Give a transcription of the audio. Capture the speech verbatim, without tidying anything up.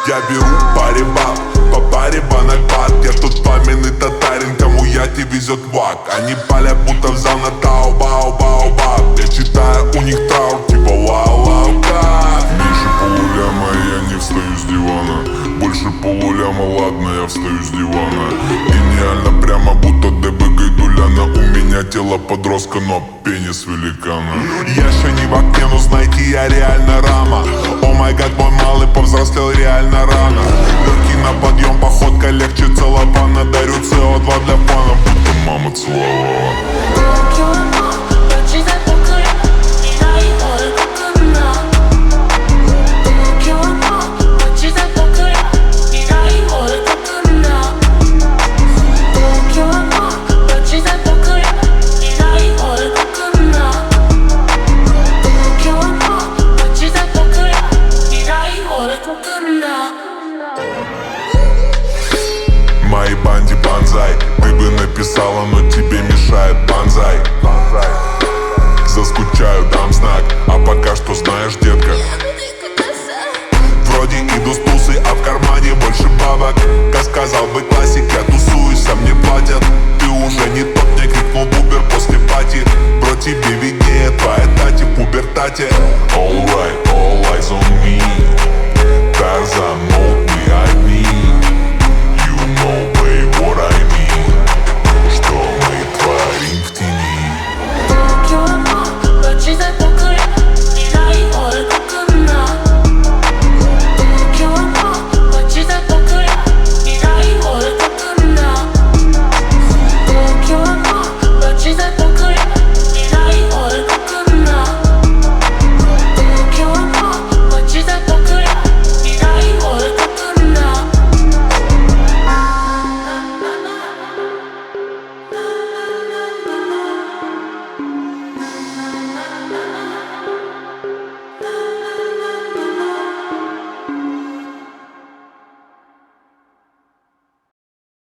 Я беру паре баб, по паре банок бат. Я тут пламенный татарин, кому яти везет вак. Они палят, будто взял на тау, бау, бау, бау. Я читаю у них траур, типа вау, вау, как. Меньше полуляма, я не встаю с дивана. Больше полуляма, ладно, я встаю с дивана. Гениально, прямо будто ДБ Гайдуляна. У меня тело подростка, но пенис великана. Я еще не в окне, но знаете, я реально рама. О май гад, мой малый повзрослел реально рано. Легкий на подъем, походка легче целлофана. Дарю си о два для фана, будто мама целовала. Моей банде банзай. Ты бы написала, но тебе мешает банзай. Заскучаю, дам знак. А пока что знаешь, детка, вроде иду с тусой, а в кармане больше бабок. Как сказал бы классик, я тусуюсь, а мне платят. Ты уже не тот, мне крикнул бубер после пати. Бро, тебе виднее, твоя тати в пубертате. All right, all eyes on me.